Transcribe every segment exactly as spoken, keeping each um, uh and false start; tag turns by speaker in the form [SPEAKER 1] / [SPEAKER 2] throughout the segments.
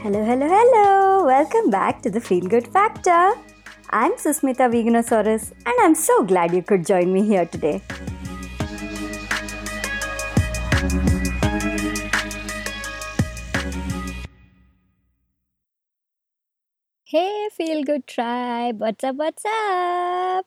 [SPEAKER 1] Hello, hello, hello! Welcome back to the Feel Good Factor. I'm Susmita Veganosaurus and I'm so glad you could join me here today. Hey, Feel Good Tribe! What's up, what's up?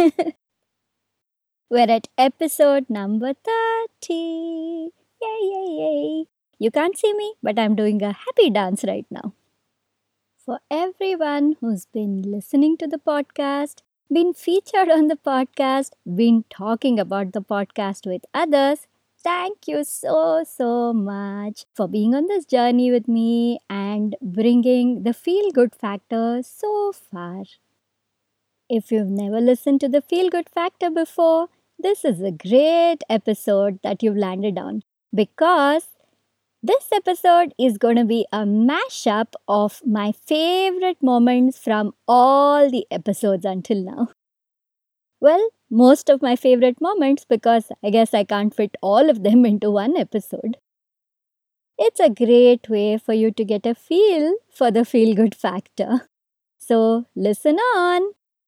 [SPEAKER 1] We're at episode number thirty. Yay, yay, yay! You can't see me, but I'm doing a happy dance right now. For everyone who's been listening to the podcast, been featured on the podcast, been talking about the podcast with others, thank you so, so much for being on this journey with me and bringing the feel good factor so far. If you've never listened to the feel good factor before, this is a great episode that you've landed on because this episode is going to be a mashup of my favorite moments from all the episodes until now. Well, most of my favorite moments because I guess I can't fit all of them into one episode. It's a great way for you to get a feel for the feel good factor. So, listen on.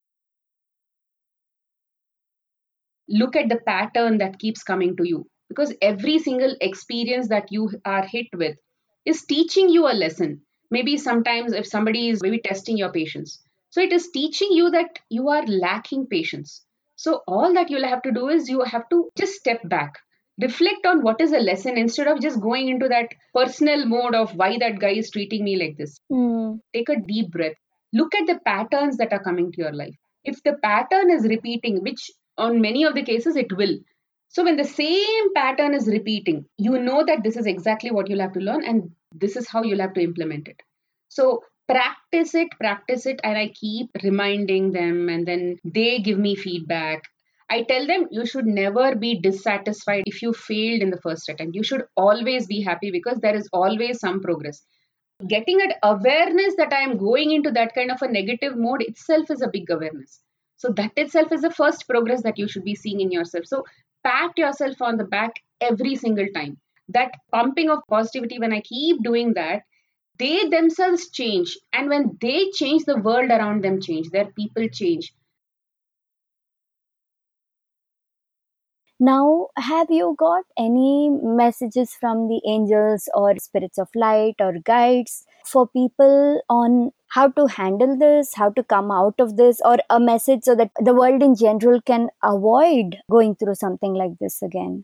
[SPEAKER 2] Look at the pattern that keeps coming to you, because every single experience that you are hit with is teaching you a lesson. Maybe sometimes if somebody is maybe testing your patience, so it is teaching you that you are lacking patience. So all that you'll have to do is you have to just step back, reflect on what is a lesson instead of just going into that personal mode of why that guy is treating me like this.
[SPEAKER 1] Hmm.
[SPEAKER 2] Take a deep breath, look at the patterns that are coming to your life. If the pattern is repeating, which on many of the cases it will, so when the same pattern is repeating, you know that this is exactly what you'll have to learn and this is how you'll have to implement it. So practice it, practice it, and I keep reminding them, and then they give me feedback. I tell them you should never be dissatisfied if you failed in the first attempt. You should always be happy because there is always some progress. Getting an awareness that I am going into that kind of a negative mode itself is a big awareness. So that itself is the first progress that you should be seeing in yourself. So pat yourself on the back every single time. That pumping of positivity, when I keep doing that, they themselves change. And when they change, the world around them change. Their people change.
[SPEAKER 1] Now, have you got any messages from the angels or spirits of light or guides for people on how to handle this, how to come out of this, or a message so that the world in general can avoid going through something like this again?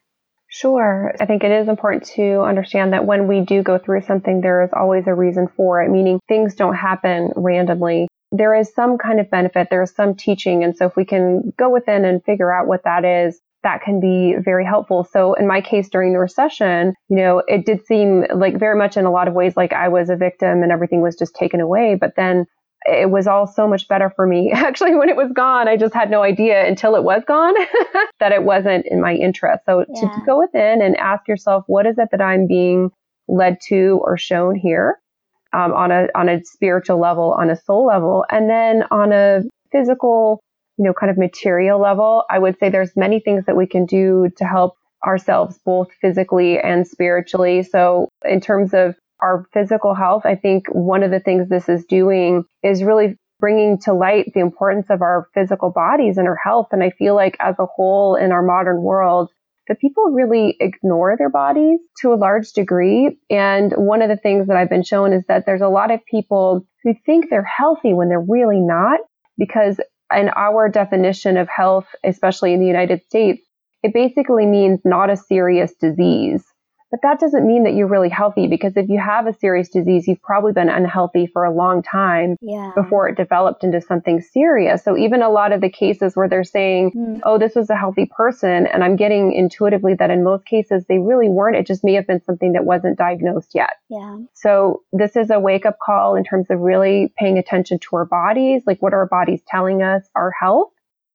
[SPEAKER 3] Sure. I think it is important to understand that when we do go through something, there is always a reason for it, meaning things don't happen randomly. There is some kind of benefit, there is some teaching. And so if we can go within and figure out what that is, that can be very helpful. So in my case, during the recession, you know, it did seem like very much in a lot of ways like I was a victim and everything was just taken away. But then it was all so much better for me. Actually, when it was gone, I just had no idea until it was gone that it wasn't in my interest. So
[SPEAKER 1] Yeah.
[SPEAKER 3] to, to go within and ask yourself, what is it that I'm being led to or shown here um, on a on a spiritual level, on a soul level, and then on a physical, you know, kind of material level? I would say there's many things that we can do to help ourselves both physically and spiritually. So in terms of our physical health, I think one of the things this is doing is really bringing to light the importance of our physical bodies and our health. And I feel like as a whole in our modern world, that people really ignore their bodies to a large degree. And one of the things that I've been shown is that there's a lot of people who think they're healthy when they're really not, because in our definition of health, especially in the United States, it basically means not a serious disease. But that doesn't mean that you're really healthy, because if you have a serious disease, you've probably been unhealthy for a long time
[SPEAKER 1] Yeah.
[SPEAKER 3] before it developed into something serious. So even a lot of the cases where they're saying,
[SPEAKER 1] Mm.
[SPEAKER 3] oh, this was a healthy person, and I'm getting intuitively that in most cases they really weren't. It just may have been something that wasn't diagnosed yet.
[SPEAKER 1] Yeah.
[SPEAKER 3] So this is a wake-up call in terms of really paying attention to our bodies, like what are our bodies telling us, our health.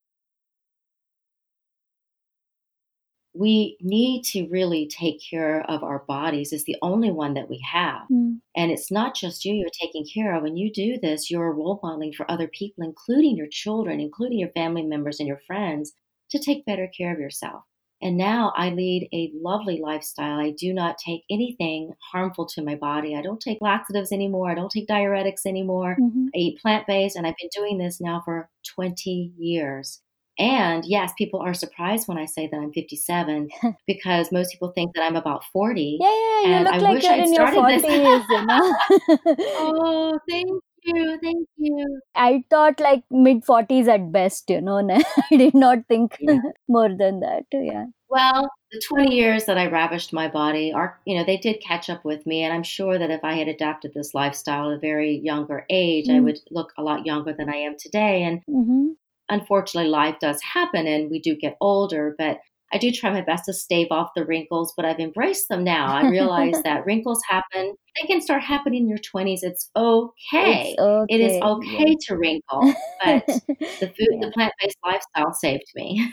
[SPEAKER 4] We need to really take care of our bodies. It's the only one that we have.
[SPEAKER 1] Mm.
[SPEAKER 4] And it's not just you you're taking care of. When you do this, you're role modeling for other people, including your children, including your family members and your friends, to take better care of yourself. And now I lead a lovely lifestyle. I do not take anything harmful to my body. I don't take laxatives anymore. I don't take diuretics anymore.
[SPEAKER 1] Mm-hmm.
[SPEAKER 4] I eat plant-based, and I've been doing this now for twenty years. And yes, people are surprised when I say that I'm fifty-seven because most people think that I'm about forty.
[SPEAKER 1] Yeah, yeah, you
[SPEAKER 4] And
[SPEAKER 1] look
[SPEAKER 4] I
[SPEAKER 1] like
[SPEAKER 4] wish
[SPEAKER 1] you're
[SPEAKER 4] I'd
[SPEAKER 1] in your
[SPEAKER 4] started this.
[SPEAKER 1] forties, you know.
[SPEAKER 4] Oh, thank you. Thank you.
[SPEAKER 1] I thought like mid forties at best, you know. I did not think
[SPEAKER 4] Yeah.
[SPEAKER 1] more than that. Yeah.
[SPEAKER 4] Well, the twenty years that I ravished my body are, you know, they did catch up with me. And I'm sure that if I had adapted this lifestyle at a very younger age, I
[SPEAKER 1] Mm.
[SPEAKER 4] would look a lot younger than I am today. And
[SPEAKER 1] Mm-hmm.
[SPEAKER 4] unfortunately, life does happen and we do get older, but I do try my best to stave off the wrinkles, but I've embraced them now. I realize that wrinkles happen. They can start happening in your twenties. It's okay.
[SPEAKER 1] It's okay.
[SPEAKER 4] It is okay
[SPEAKER 1] Yes.
[SPEAKER 4] to wrinkle, but the food,
[SPEAKER 1] Yeah.
[SPEAKER 4] the plant-based lifestyle saved me.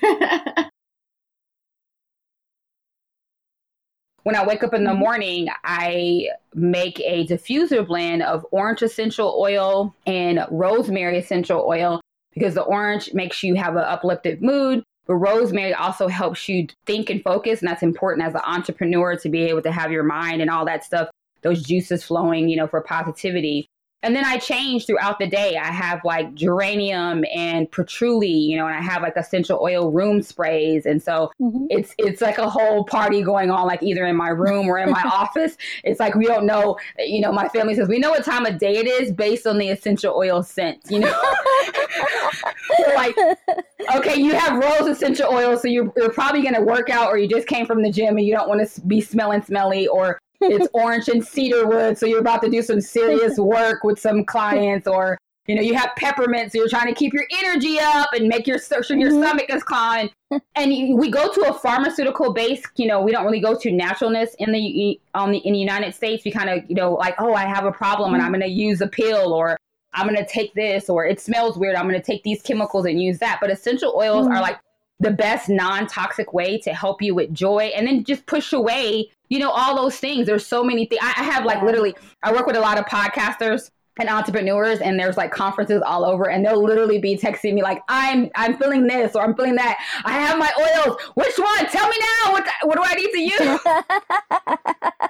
[SPEAKER 2] When I wake up in the
[SPEAKER 1] Mhm.
[SPEAKER 2] morning, I make a diffuser blend of orange essential oil and rosemary essential oil because the orange makes you have an uplifted mood, but rosemary also helps you think and focus. And that's important as an entrepreneur to be able to have your mind and all that stuff, those juices flowing, you know, for positivity. And then I change throughout the day. I have like geranium and patchouli, you know, and I have like essential oil room sprays. And so
[SPEAKER 1] Mhm.
[SPEAKER 2] it's it's like a whole party going on, like either in my room or in my office. It's like we don't know, you know, my family says we know what time of day it is based on the essential oil scent, you know. So like, okay, you have rose essential oil, so you're, you're probably going to work out, or you just came from the gym and you don't want to be smelling smelly, or it's orange and cedar wood, so you're about to do some serious work with some clients, or you know, you have peppermint, so you're trying to keep your energy up and make your sure your
[SPEAKER 1] Mhm.
[SPEAKER 2] stomach is calm. And you, we go to a pharmaceutical base. You know, we don't really go to naturalness in the on the in the United States. We kind of, you know, like, oh, I have a problem and I'm going to use a pill, or I'm going to take this, or it smells weird, I'm going to take these chemicals and use that. But essential oils
[SPEAKER 1] Mm.
[SPEAKER 2] are like the best non-toxic way to help you with joy, and then just push away, you know, all those things. There's so many things. I, I have like
[SPEAKER 1] Yeah.
[SPEAKER 2] literally, I work with a lot of podcasters and entrepreneurs, and there's like conferences all over, and they'll literally be texting me like, I'm I'm feeling this or I'm feeling that. I have my oils. Which one? Tell me now. What what do I need to use?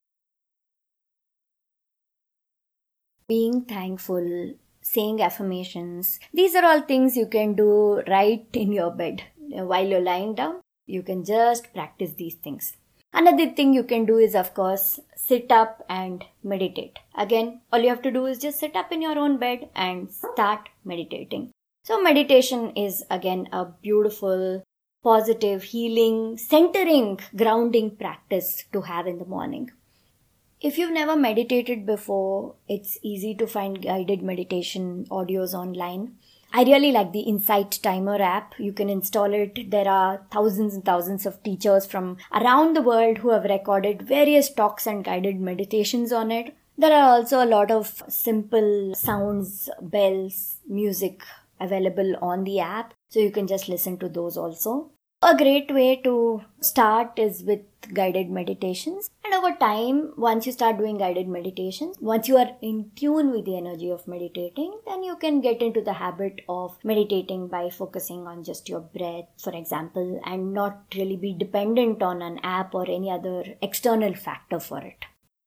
[SPEAKER 1] Being thankful, saying affirmations, these are all things you can do right in your bed. While you're lying down, you can just practice these things. Another thing you can do is, of course, sit up and meditate. Again, all you have to do is just sit up in your own bed and start meditating. So meditation is, again, a beautiful, positive, healing, centering, grounding practice to have in the morning. If you've never meditated before, it's easy to find guided meditation audios online. I really like the Insight Timer app. You can install it. There are thousands and thousands of teachers from around the world who have recorded various talks and guided meditations on it. There are also a lot of simple sounds, bells, music available on the app, so you can just listen to those also. A great way to start is with guided meditations. And over time, once you start doing guided meditations, once you are in tune with the energy of meditating, then you can get into the habit of meditating by focusing on just your breath, for example, and not really be dependent on an app or any other external factor for it.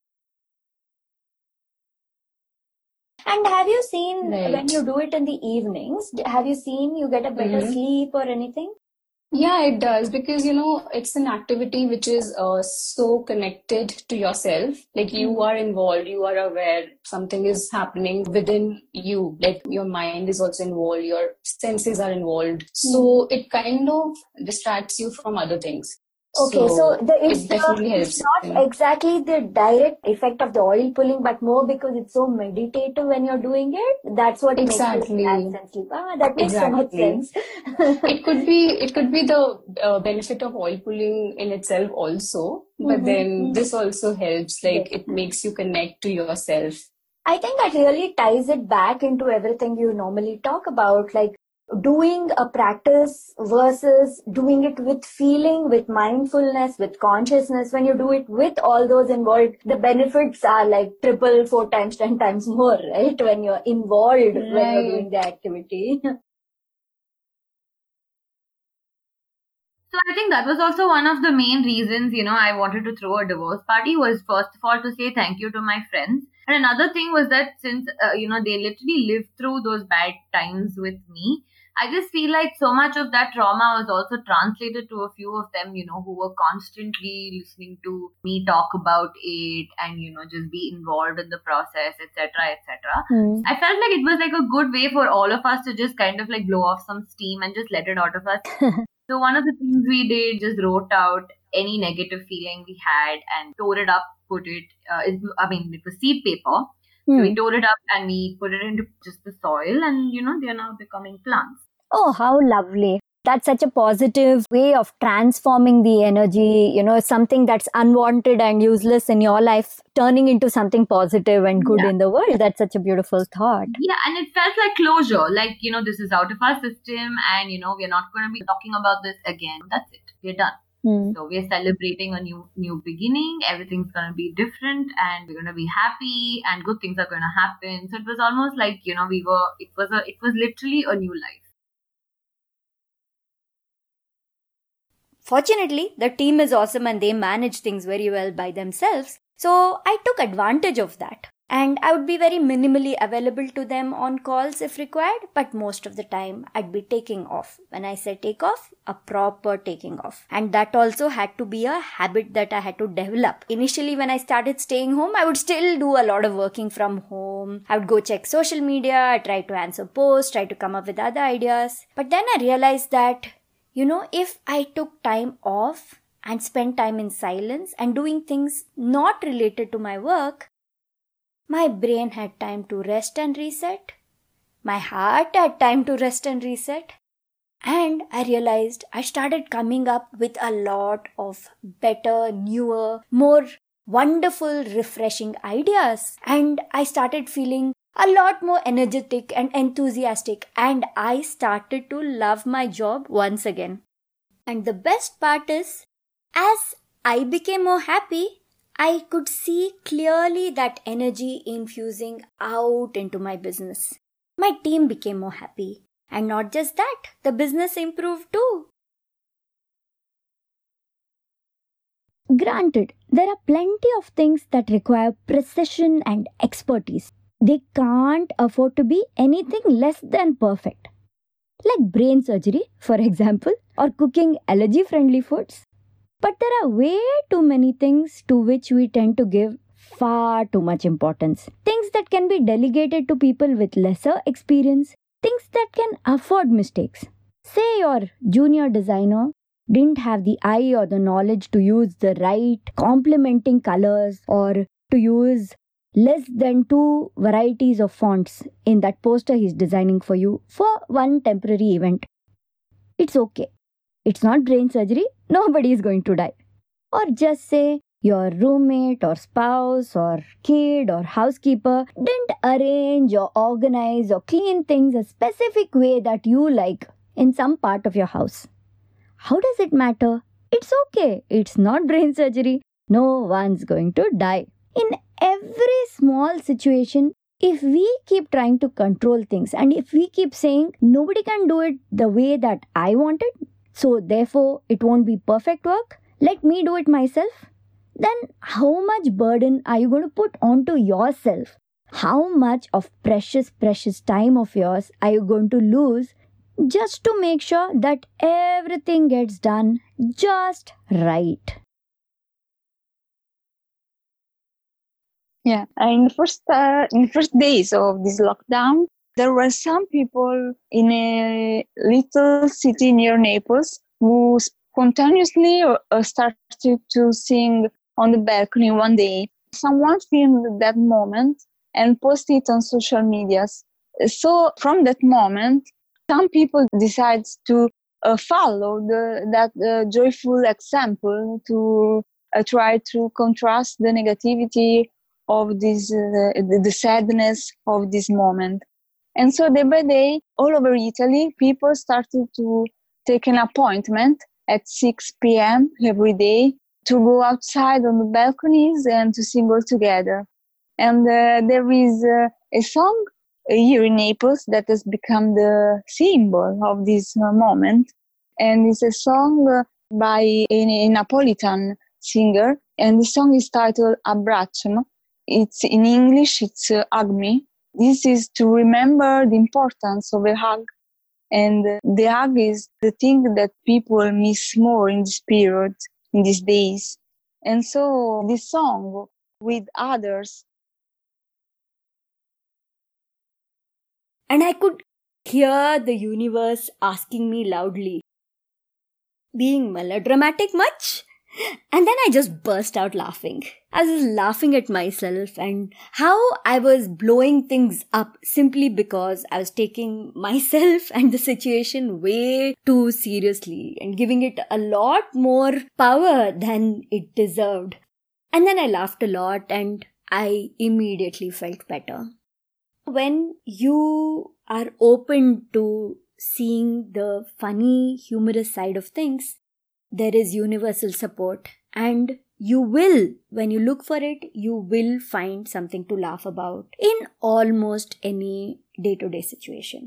[SPEAKER 1] And have you seen,
[SPEAKER 5] Right.
[SPEAKER 1] when you do it in the evenings, have you seen you get a better
[SPEAKER 5] Mhm.
[SPEAKER 1] sleep or anything?
[SPEAKER 5] Yeah, it does, because you know it's an activity which is uh, so connected to yourself. Like you are involved, you are aware something is happening within you. Like your mind is also involved, your senses are involved. So it kind of distracts you from other things.
[SPEAKER 1] Okay, so the, it's,
[SPEAKER 5] it
[SPEAKER 1] the,
[SPEAKER 5] definitely
[SPEAKER 1] it's
[SPEAKER 5] helps.
[SPEAKER 1] not exactly the direct effect of the oil pulling, but more because it's so meditative when you're doing it. That's what
[SPEAKER 5] Exactly.
[SPEAKER 1] makes you relax and sleep. Ah, that makes so much
[SPEAKER 5] Exactly.
[SPEAKER 1] sense.
[SPEAKER 5] It could be it could be the uh, benefit of oil pulling in itself also, but
[SPEAKER 1] Mhm,
[SPEAKER 5] then
[SPEAKER 1] mhm.
[SPEAKER 5] this also helps. Like it
[SPEAKER 1] Definitely.
[SPEAKER 5] makes you connect to yourself.
[SPEAKER 1] I think that really ties it back into everything you normally talk about, like doing a practice versus doing it with feeling, with mindfulness, with consciousness. When you do it with all those involved, the benefits are like triple, four times, ten times more, right? When you're involved, when you're doing
[SPEAKER 5] Right.
[SPEAKER 1] the activity.
[SPEAKER 6] So I think that was also one of the main reasons, you know, I wanted to throw a divorce party, was first of all to say thank you to my friends. And another thing was that since, uh, you know, they literally lived through those bad times with me, I just feel like so much of that trauma was also translated to a few of them, you know, who were constantly listening to me talk about it and, you know, just be involved in the process, et cetera, et cetera.
[SPEAKER 1] Mm.
[SPEAKER 6] I felt like it was like a good way for all of us to just kind of like blow off some steam and just let it out of us. So one of the things we did, just wrote out any negative feeling we had and tore it up, put it, uh, it, I mean, it was seed paper. So we tore it up and we put it into just the soil, and, you know, they are now becoming plants.
[SPEAKER 1] Oh, how lovely. That's such a positive way of transforming the energy, you know, something that's unwanted and useless in your life, turning into something positive and good
[SPEAKER 6] Yeah.
[SPEAKER 1] in the world. That's such a beautiful thought.
[SPEAKER 6] Yeah, and it felt like closure. Like, you know, this is out of our system and, you know, we're not going to be talking about this again. That's it. We're done.
[SPEAKER 1] Hmm.
[SPEAKER 6] So we're celebrating a new new beginning. Everything's going to be different and we're going to be happy and good things are going to happen. So it was almost like, you know, we were, it was a, it was literally a new life.
[SPEAKER 1] Fortunately, the team is awesome and they manage things very well by themselves. So I took advantage of that. And I would be very minimally available to them on calls if required, but most of the time I'd be taking off. When I say take off, a proper taking off. And that also had to be a habit that I had to develop. Initially, when I started staying home, I would still do a lot of working from home. I would go check social media, try to answer posts, try to come up with other ideas. But then I realized that, you know, if I took time off and spent time in silence and doing things not related to my work, my brain had time to rest and reset. My heart had time to rest and reset. And I realized I started coming up with a lot of better, newer, more wonderful, refreshing ideas. And I started feeling a lot more energetic and enthusiastic. And I started to love my job once again. And the best part is, as I became more happy, I could see clearly that energy infusing out into my business. My team became more happy. And not just that, the business improved too. Granted, there are plenty of things that require precision and expertise. They can't afford to be anything less than perfect. Like brain surgery, for example, or cooking allergy-friendly foods. But there are way too many things to which we tend to give far too much importance. Things that can be delegated to people with lesser experience. Things that can afford mistakes. Say your junior designer didn't have the eye or the knowledge to use the right complementing colors or to use less than two varieties of fonts in that poster he's designing for you for one temporary event. It's okay. It's not brain surgery. Nobody is going to die. Or just say your roommate or spouse or kid or housekeeper didn't arrange or organize or clean things a specific way that you like in some part of your house. How does it matter? It's okay. It's not brain surgery. No one's going to die. In every small situation, if we keep trying to control things and if we keep saying nobody can do it the way that I want it, so therefore it won't be perfect work, let me do it myself, then how much burden are you going to put onto yourself? How much of precious, precious time of yours are you going to lose just to make sure that everything gets done just right?
[SPEAKER 7] Yeah, in the first uh, in the first days of this lockdown, there were some people in a little city near Naples who spontaneously uh, started to sing on the balcony one day. Someone filmed that moment and posted it on social medias. So from that moment, some people decide to uh, follow the, that uh, joyful example to uh, try to contrast the negativity of this, uh, the, the sadness of this moment. And so day by day, all over Italy, people started to take an appointment at six p.m. every day to go outside on the balconies and to sing all together. And uh, there is uh, a song here in Naples that has become the symbol of this uh, moment. And it's a song uh, by a, a Napolitan singer, and the song is titled Abbraccio. It's in English, it's uh, Hug Me. This is to remember the importance of a hug, and uh, the hug is the thing that people miss more in this period, in these days. And so this song with others.
[SPEAKER 1] And I could hear the universe asking me loudly, being melodramatic much? And then I just burst out laughing. I was laughing at myself and how I was blowing things up simply because I was taking myself and the situation way too seriously and giving it a lot more power than it deserved. And then I laughed a lot and I immediately felt better. When you are open to seeing the funny, humorous side of things, there is universal support, and you will, when you look for it, you will find something to laugh about in almost any day-to-day situation.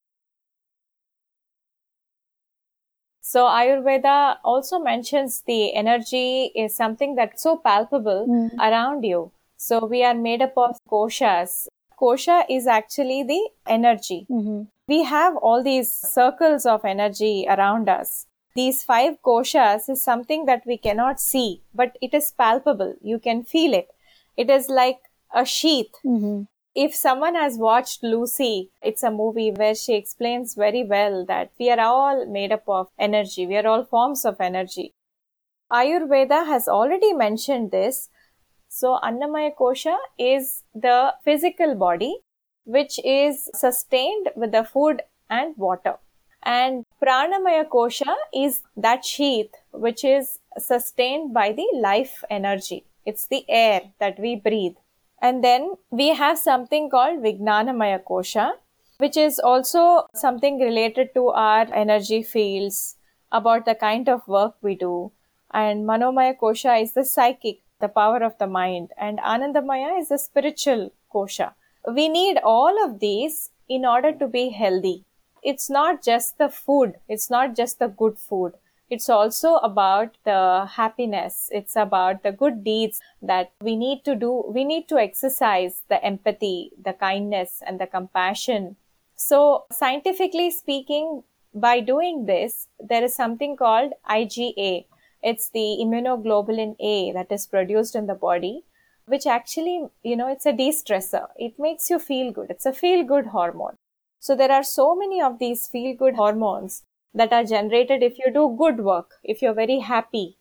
[SPEAKER 8] So Ayurveda also mentions the energy is something that's so palpable mm. around you. So we are made up of koshas. Kosha is actually the energy. Mm-hmm. We have all these circles of energy around us. These five koshas is something that we cannot see, but it is palpable. You can feel it. It is like a sheath. Mm-hmm. If someone has watched Lucy, it's a movie where she explains very well that we are all made up of energy. We are all forms of energy. Ayurveda has already mentioned this. So Annamaya Kosha is the physical body which is sustained with the food and water. And Pranamaya Kosha is that sheath which is sustained by the life energy. It's the air that we breathe. And then we have something called Vijnanamaya Kosha, which is also something related to our energy fields, about the kind of work we do. And Manomaya Kosha is the psychic, the power of the mind. And Anandamaya is the spiritual Kosha. We need all of these in order to be healthy. It's not just the food. It's not just the good food. It's also about the happiness. It's about the good deeds that we need to do. We need to exercise the empathy, the kindness, and the compassion. So scientifically speaking, by doing this, there is something called I G A. It's the immunoglobulin A that is produced in the body, which actually, you know, it's a de-stressor. It makes you feel good. It's a feel-good hormone. So there are so many of these feel-good hormones that are generated if you do good work, if you're very happy.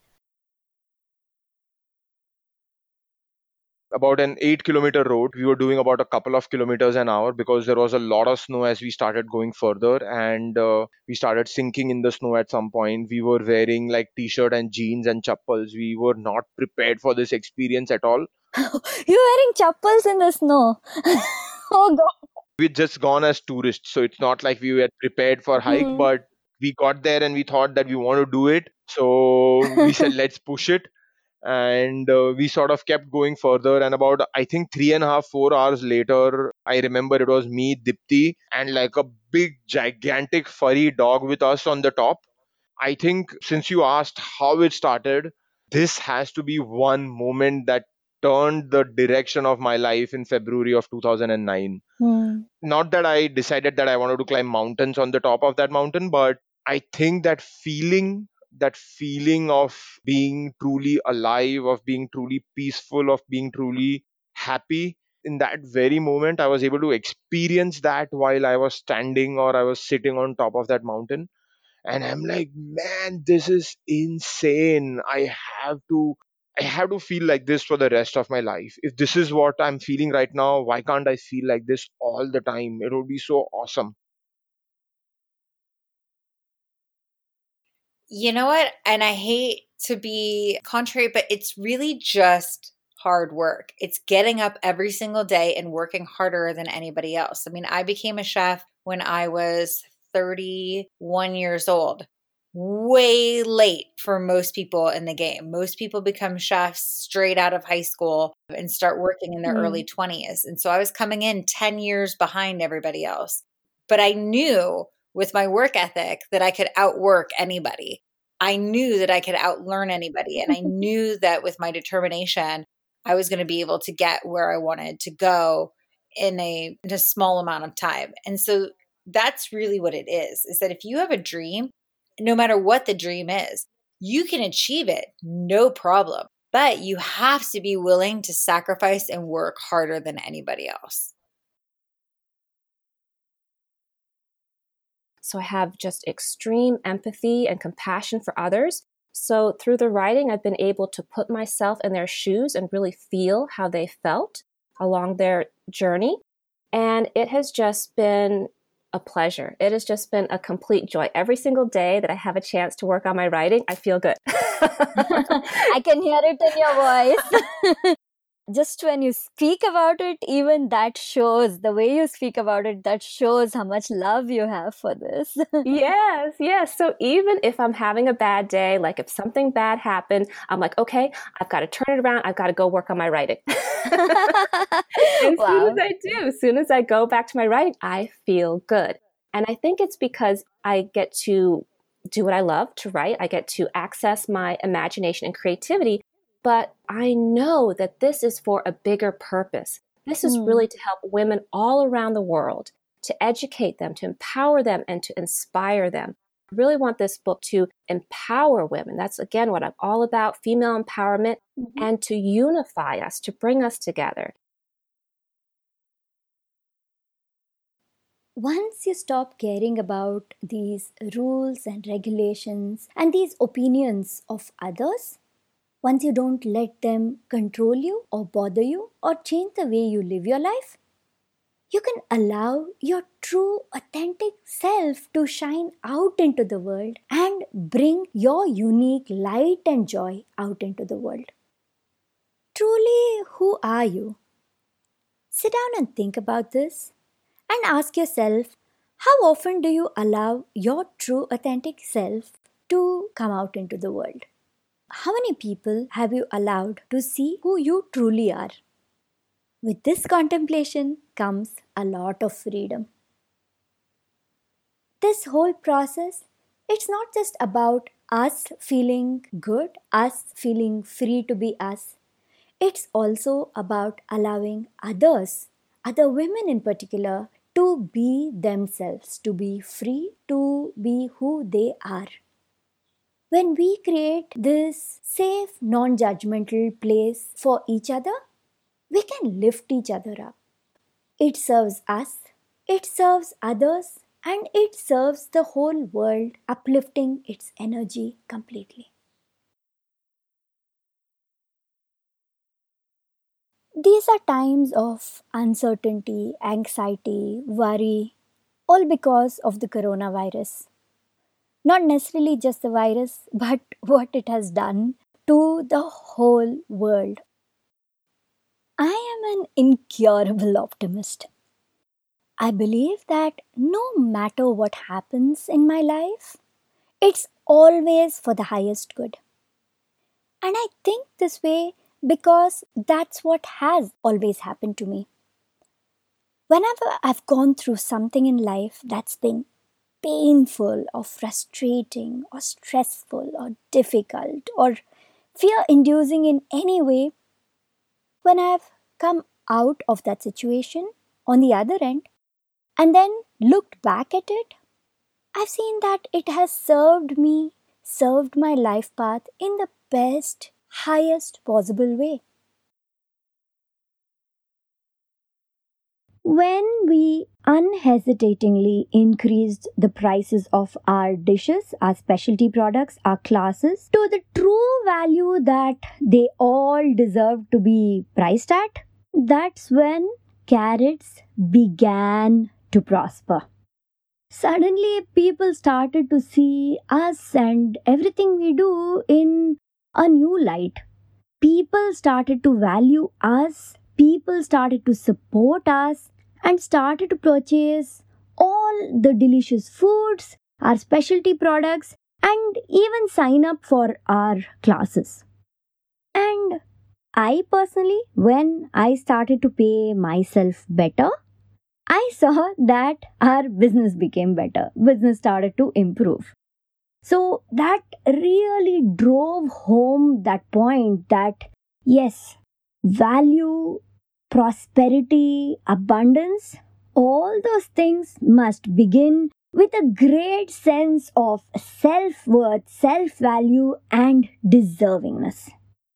[SPEAKER 9] About an eight kilometer road, we were doing about a couple of kilometers an hour because there was a lot of snow as we started going further, and uh, we started sinking in the snow at some point. We were wearing like t-shirt and jeans and chappals. We were not prepared for this experience at all.
[SPEAKER 1] You're wearing chappals in the snow. Oh God.
[SPEAKER 9] We'd just gone as tourists, so it's not like we were prepared for hike, mm-hmm. but we got there and we thought that we want to do it. So we said, let's push it. And uh, we sort of kept going further. And about, I think, three and a half, four hours later, I remember it was me, Dipti, and like a big, gigantic, furry dog with us on the top. I think since you asked how it started, this has to be one moment that turned the direction of my life in February of two thousand nine. Hmm. Not that I decided that I wanted to climb mountains on the top of that mountain, but I think that feeling, that feeling of being truly alive, of being truly peaceful, of being truly happy, in that very moment, I was able to experience that while I was standing or I was sitting on top of that mountain. And I'm like, man, this is insane. I have to, I have to feel like this for the rest of my life. If this is what I'm feeling right now, why can't I feel like this all the time? It would be so awesome.
[SPEAKER 10] You know what? And I hate to be contrary, but it's really just hard work. It's getting up every single day and working harder than anybody else. I mean, I became a chef when I was thirty-one years old. Way late for most people in the game. Most people become chefs straight out of high school and start working in their mm. early twenties. And so I was coming in ten years behind everybody else. But I knew with my work ethic that I could outwork anybody. I knew that I could outlearn anybody. And I knew that with my determination, I was going to be able to get where I wanted to go in a, in a small amount of time. And so that's really what it is, is that if you have a dream, no matter what the dream is, you can achieve it, no problem. But you have to be willing to sacrifice and work harder than anybody else.
[SPEAKER 11] So I have just extreme empathy and compassion for others. So through the writing, I've been able to put myself in their shoes and really feel how they felt along their journey. And it has just been a pleasure. It has just been a complete joy. Every single day that I have a chance to work on my writing, I feel good.
[SPEAKER 1] I can hear it in your voice. Just when you speak about it, even that shows, the way you speak about it, that shows how much love you have for this.
[SPEAKER 11] Yes, yes. So even if I'm having a bad day, like if something bad happened, I'm like, okay, I've got to turn it around. I've got to go work on my writing. As
[SPEAKER 1] Wow.
[SPEAKER 11] soon as I do, as soon as I go back to my writing, I feel good. And I think it's because I get to do what I love, to write. I get to access my imagination and creativity. But I know that this is for a bigger purpose. This is
[SPEAKER 1] Hmm.
[SPEAKER 11] really to help women all around the world, to educate them, to empower them, and to inspire them. I really want this book to empower women. That's, again, what I'm all about, female empowerment,
[SPEAKER 1] Mhm.
[SPEAKER 11] and to unify us, to bring us together.
[SPEAKER 1] Once you stop caring about these rules and regulations and these opinions of others, once you don't let them control you or bother you or change the way you live your life, you can allow your true, authentic self to shine out into the world and bring your unique light and joy out into the world. Truly, who are you? Sit down and think about this and ask yourself, how often do you allow your true, authentic self to come out into the world? How many people have you allowed to see who you truly are? With this contemplation comes a lot of freedom. This whole process, it's not just about us feeling good, us feeling free to be us. It's also about allowing others, other women in particular, to be themselves, to be free, to be who they are. When we create this safe, non-judgmental place for each other, we can lift each other up. It serves us, it serves others, and it serves the whole world, uplifting its energy completely. These are times of uncertainty, anxiety, worry, all because of the coronavirus. Not necessarily just the virus, but what it has done to the whole world. I am an incurable optimist. I believe that no matter what happens in my life, it's always for the highest good. And I think this way because that's what has always happened to me. Whenever I've gone through something in life that's been painful or frustrating or stressful or difficult or fear inducing in any way, when I've come out of that situation on the other end and then looked back at it, I've seen that it has served me, served my life path in the best, highest possible way. When we unhesitatingly increased the prices of our dishes, our specialty products, our classes to the true value that they all deserve to be priced at, that's when carrots began to prosper. Suddenly, people started to see us and everything we do in a new light. People started to value us, people started to support us, and started to purchase all the delicious foods, our specialty products, and even sign up for our classes. And I personally, when I started to pay myself better, I saw that our business became better. Business started to improve. So that really drove home that point that yes, value, prosperity, abundance, all those things must begin with a great sense of self worth, self value, and deservingness.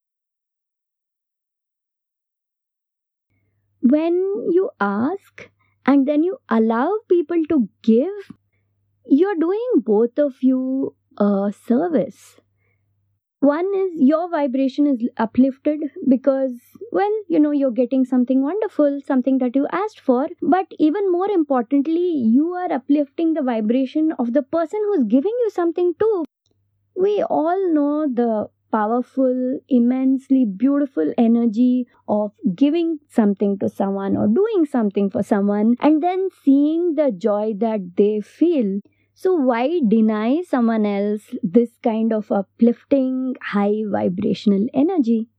[SPEAKER 1] When you ask and then you allow people to give, you're doing both of you a service. One is your vibration is uplifted because, well, you know, you're getting something wonderful, something that you asked for. But even more importantly, you are uplifting the vibration of the person who's giving you something too. We all know the powerful, immensely beautiful energy of giving something to someone or doing something for someone and then seeing the joy that they feel. So, why deny someone else this kind of uplifting, high vibrational energy?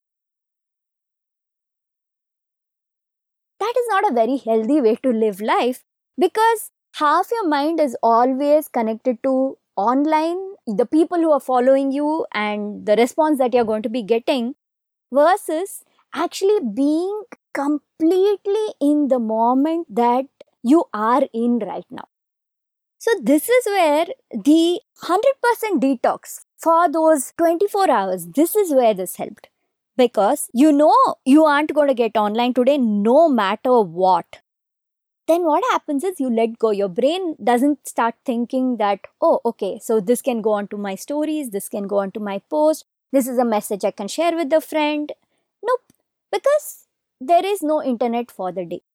[SPEAKER 1] That is not a very healthy way to live life because half your mind is always connected to online, the people who are following you, and the response that you're going to be getting, versus actually being completely in the moment that you are in right now. So, this is where the one hundred percent detox for those twenty-four hours, this is where this helped. Because you know you aren't going to get online today no matter what. Then what happens is you let go. Your brain doesn't start thinking that, oh, okay, so this can go on to my stories, this can go on to my post, this is a message I can share with a friend. Nope, because there is no internet for the day.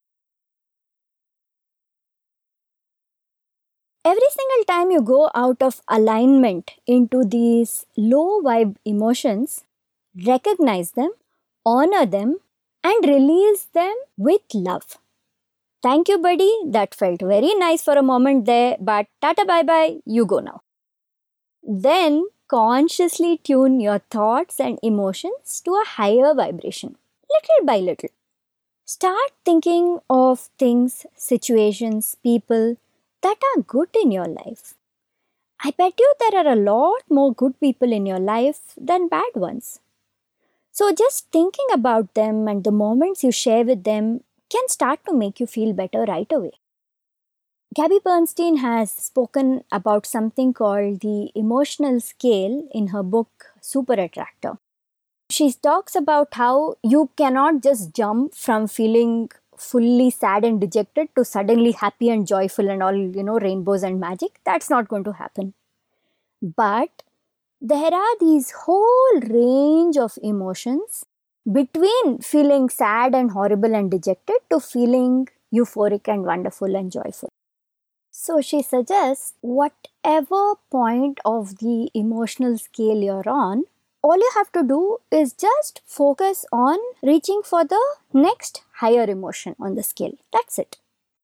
[SPEAKER 1] Every single time you go out of alignment into these low vibe emotions, recognize them, honor them, and release them with love. Thank you, buddy. That felt very nice for a moment there, but tata bye bye, you go now. Then consciously tune your thoughts and emotions to a higher vibration, little by little. Start thinking of things, situations, people that are good in your life. I bet you there are a lot more good people in your life than bad ones. So just thinking about them and the moments you share with them can start to make you feel better right away. Gabby Bernstein has spoken about something called the emotional scale in her book Super Attractor. She talks about how you cannot just jump from feeling fully sad and dejected to suddenly happy and joyful and all, you know, rainbows and magic. That's not going to happen. But there are these whole range of emotions between feeling sad and horrible and dejected to feeling euphoric and wonderful and joyful. So she suggests whatever point of the emotional scale you're on, all you have to do is just focus on reaching for the next higher emotion on the scale. That's it.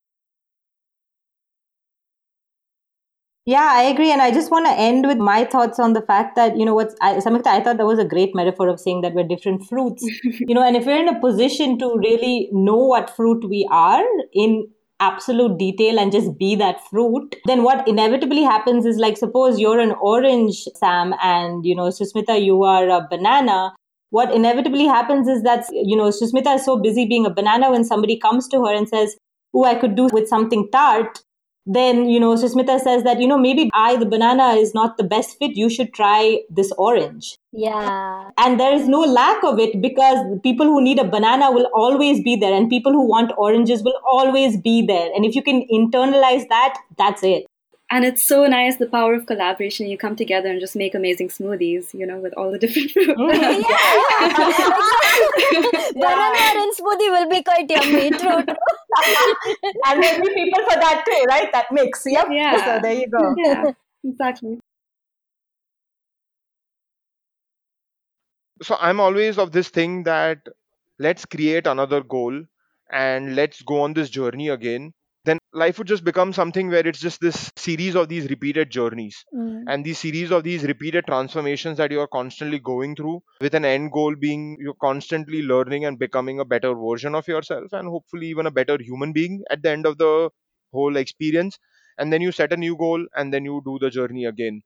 [SPEAKER 12] Yeah, I agree. And I just want to end with my thoughts on the fact that, you know, what's, I, Samyukta, I thought that was a great metaphor of saying that we're different fruits. You know, and if we're in a position to really know what fruit we are in absolute detail and just be that fruit, then what inevitably happens is, like, suppose you're an orange, Sam, and, you know, Susmita, you are a banana. What inevitably happens is that, you know, Susmita is so busy being a banana when somebody comes to her and says, oh, I could do with something tart. Then, you know, Susmita says that, you know, maybe I, the banana, is not the best fit. You should try this orange.
[SPEAKER 1] Yeah.
[SPEAKER 12] And there is no lack of it because people who need a banana will always be there and people who want oranges will always be there. And if you can internalize that, that's it.
[SPEAKER 13] And it's so nice, the power of collaboration. You come together and just make amazing smoothies, you know, with all the different fruit.
[SPEAKER 1] Mm, yeah. Banana and smoothie will be quite yummy. True, true.
[SPEAKER 12] And there'll be people for that too, right? That mix. Yep.
[SPEAKER 13] Yeah.
[SPEAKER 12] So there you go.
[SPEAKER 13] Yeah, exactly.
[SPEAKER 9] So I'm always of this thing that let's create another goal and let's go on this journey again. Then life would just become something where it's just this series of these repeated journeys
[SPEAKER 1] Mm.
[SPEAKER 9] and these series of these repeated transformations that you are constantly going through, with an end goal being you're constantly learning and becoming a better version of yourself and hopefully even a better human being at the end of the whole experience. and then you set a new goal, and then you do the journey again.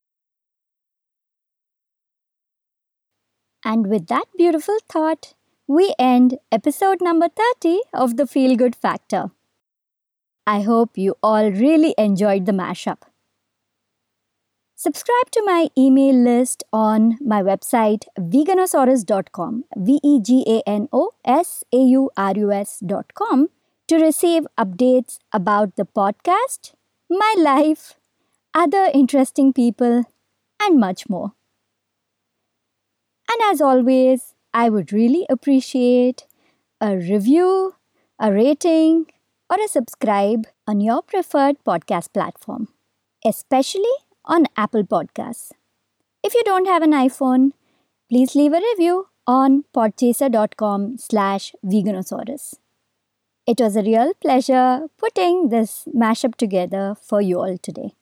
[SPEAKER 1] And with that beautiful thought, we end episode number thirty of the Feel Good Factor. I hope you all really enjoyed the mashup. Subscribe to my email list on my website veganosaurus dot com, V E G A N O S A U R U S dot com, to receive updates about the podcast, my life, other interesting people, and much more. And as always, I would really appreciate a review, a rating, or a subscribe on your preferred podcast platform, especially on Apple Podcasts. If you don't have an iPhone, please leave a review on podchaser.com slash veganosaurus. It was a real pleasure putting this mashup together for you all today.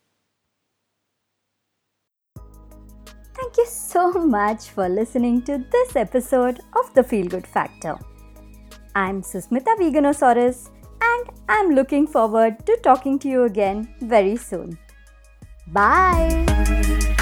[SPEAKER 1] Thank you so much for listening to this episode of The Feel Good Factor. I'm Susmita Veganosaurus, and I'm looking forward to talking to you again very soon. Bye!